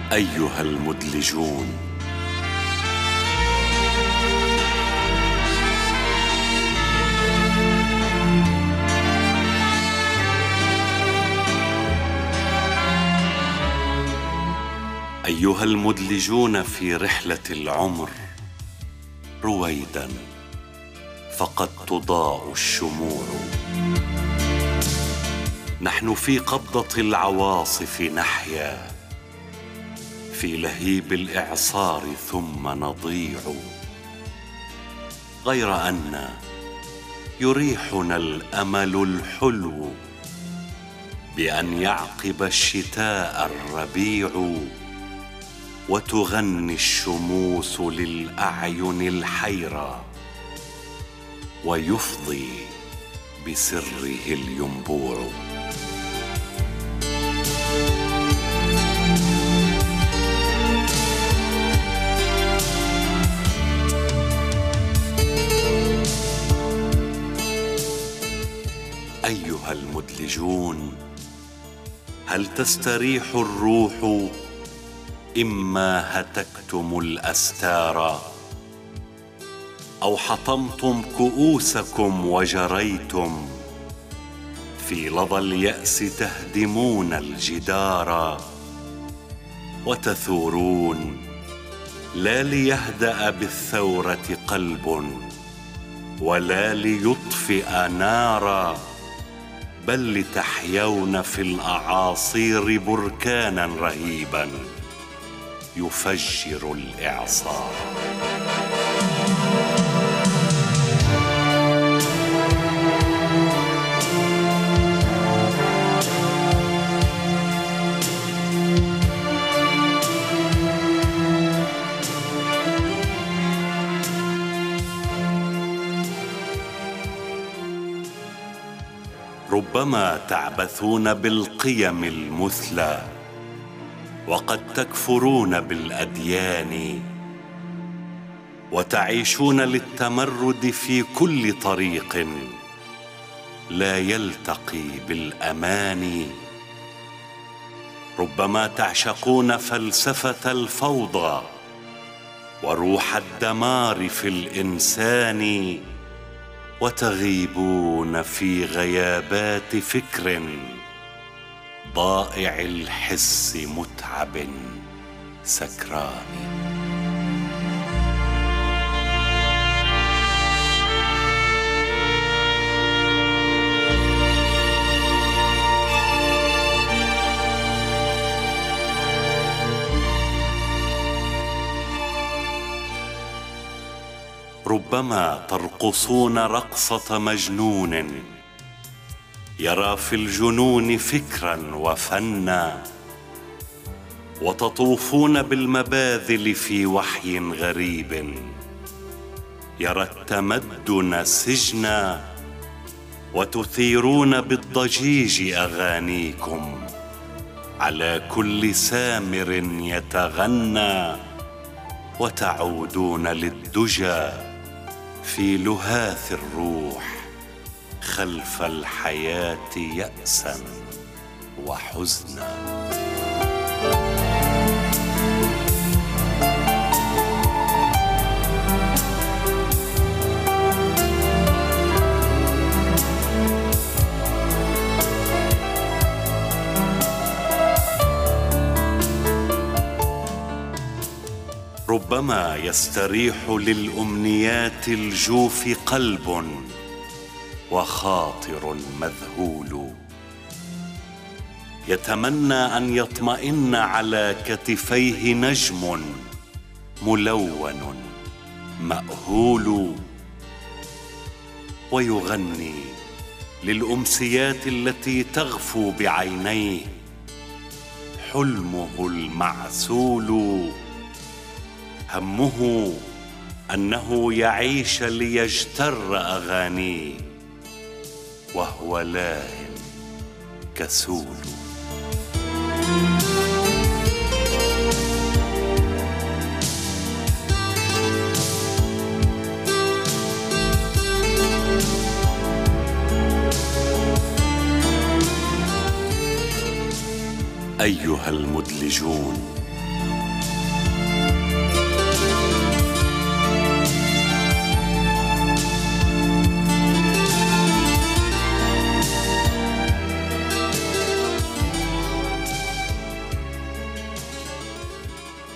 أيها المدلجون، أيها المدلجون في رحلة العمر، رويدا فقد تضاء الشموع. نحن في قبضة العواصف نحيا، في لهيب الإعصار ثم نضيع. غير أن يريحنا الأمل الحلو بأن يعقب الشتاء الربيع، وتغني الشموس للأعين الحيرى، ويفضي بسره الينبوع. أيها المدلجون، هل تستريح الروح إما هتكتم الأستار، أو حطمتم كؤوسكم وجريتم في لظى اليأس تهدمون الجدار، وتثورون لا ليهدأ بالثورة قلب ولا ليطفئ نارا، بل لتحيون في الأعاصير بركانا رهيبا يفجر الإعصار. ربما تعبثون بالقيم المثلى، وقد تكفرون بالأديان، وتعيشون للتمرد في كل طريق لا يلتقي بالأمان. ربما تعشقون فلسفة الفوضى وروح الدمار في الإنسان، وتغيبون في غيابات فكر ضائع الحس متعب سكران. ربما ترقصون رقصة مجنون يرى في الجنون فكرا وفنا، وتطوفون بالمباذل في وحي غريب يرى التمدن سجنا، وتثيرون بالضجيج أغانيكم على كل سامر يتغنى، وتعودون للدجى في لهاث الروح خلف الحياة يأسا وحزنا. ربما يستريح للأمنيات الجوف قلب وخاطر مذهول، يتمنى أن يطمئن على كتفيه نجم ملون مأهول، ويغني للأمسيات التي تغفو بعينيه حلمه المعسول. همه أنه يعيش ليجتر أغانيه وهو لاه كسول. أيها المدلجون،